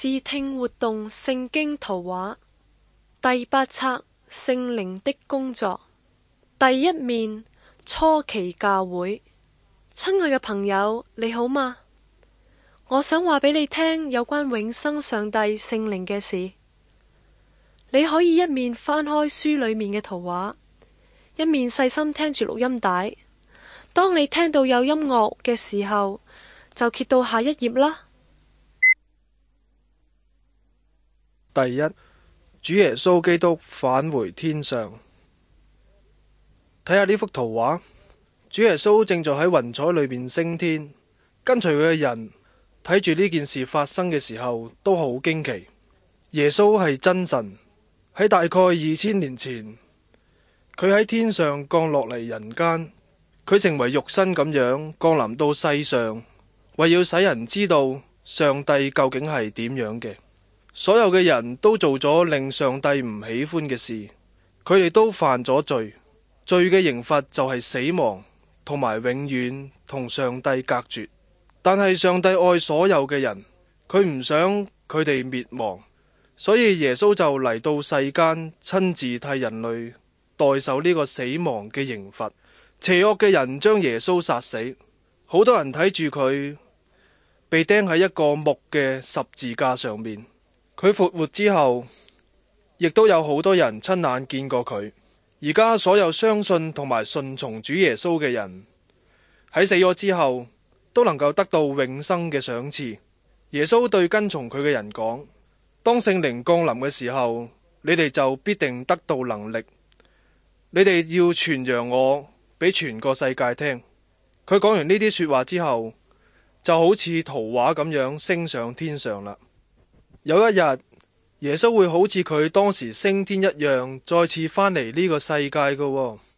視聽活動聖經圖畫第8冊聖靈的工作第一面初期教會。親愛嘅朋友，你好嗎？我想話俾你聽有關永生上帝聖靈嘅事。你可以一面翻開書裏面嘅圖畫，一面細心聽住錄音帶。當你聽到有音樂嘅時候，就揭到下一頁啦。 第一，主耶穌基督返回天上。睇下呢幅圖畫，主耶穌正在喺雲彩裏面升天，跟隨佢嘅人睇住呢件事發生嘅時候都好驚奇。耶穌係真神，喺大概2000年前，佢喺天上降落嚟人間，佢成為肉身咁樣降臨到世上，為要使人知道上帝究竟係點樣嘅。所有嘅人都做咗令上帝唔喜歡嘅事，佢哋都犯咗罪，罪嘅刑罰就係死亡，同埋永遠同上帝隔絕。但係上帝愛所有嘅人，佢唔想佢哋滅亡，所以耶穌就嚟到世間，親自替人類代受呢個死亡嘅刑罰。邪惡嘅人將耶穌殺死，好多人睇住佢被釘喺一個木嘅十字架上面。佢復活之後，亦都有好多人親眼見過佢。而家所有相信同埋順從主耶穌嘅人，喺死咗之後都能夠得到永生嘅賞賜。耶穌對跟從佢嘅人講：當聖靈降臨嘅時候，你哋就必定得到能力。你哋要傳揚我俾全個世界聽。佢講完呢啲說話之後，就好似圖畫咁樣升上天上啦。有一日，耶穌會好似佢當時升天一樣，再次返嚟呢個世界㗎喎。